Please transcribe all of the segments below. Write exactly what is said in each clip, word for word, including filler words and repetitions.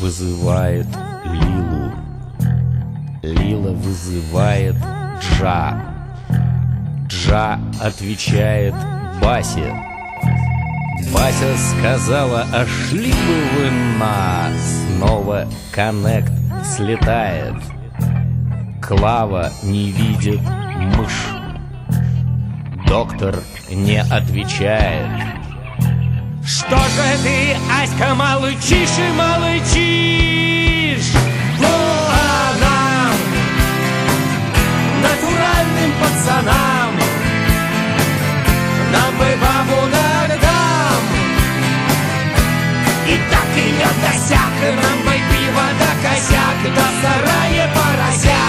вызывает Лилу. Лила вызывает Джа. Джа отвечает Басе. Бася сказала: а шли бы вы на... Снова коннект слетает. Клава не видит мышь. Доктор не отвечает. Что же ты, Аська, молчишь и молчишь? Ну а нам, натуральным пацанам, нам бы бабу дам. И так и не досяк, нам бы пиво да косяк, да сарае поросяк.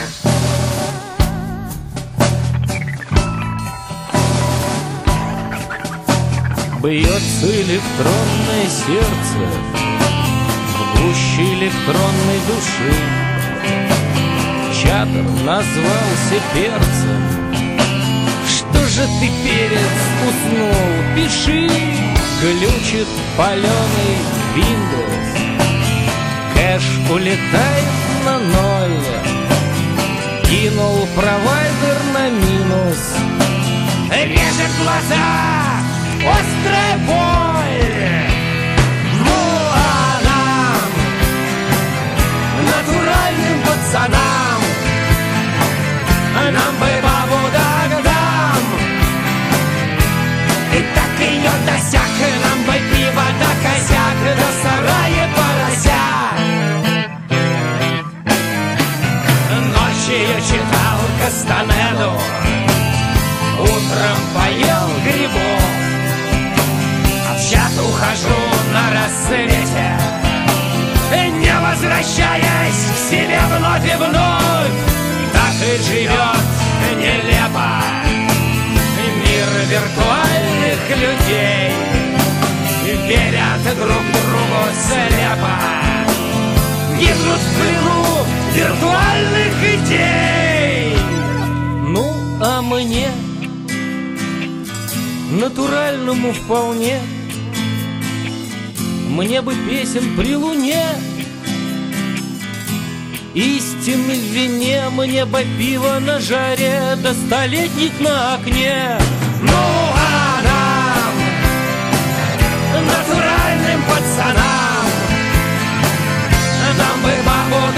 Бьется электронное сердце в гуще электронной души. Чатер назвался перцем. Что же ты, перец, уснул? Пиши. Глючит паленый Windows. Кэш улетает на ноль. Кинул провайдер на минус. Режет глаза острая боль. Ну а нам, натуральным пацанам, нам бы бабу да дам. И так ее досяк, нам бы пиво да косяк, да сарае поросяк. Ночью читал Кастанеду, утром поел грибов. Сейчас ухожу на рассвете, не возвращаясь к себе вновь и вновь. Так и живет нелепо мир виртуальных людей. Верят друг другу слепо, гибнут в плену виртуальных идей. Ну, а мне, натуральному вполне, мне бы песен при луне, истины в вине, мне бы пиво на жаре, да столетник на окне. Ну а нам, натуральным пацанам, нам бы бабу